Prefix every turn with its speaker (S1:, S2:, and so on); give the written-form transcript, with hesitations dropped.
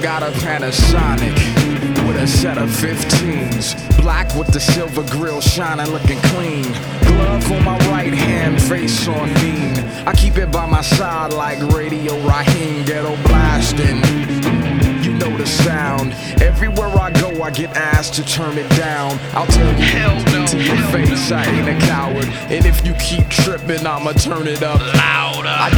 S1: got a Panasonic with a set of 15s, black with the silver grill shining, looking clean. Glove on my right hand, face on mean. I keep it by my side like Radio Raheem, ghetto blasting. You know the sound. Everywhere I go, I get asked to turn it down. I'll tell you hell no, to your face, I ain't a coward. And if you keep tripping, I'ma turn it up louder.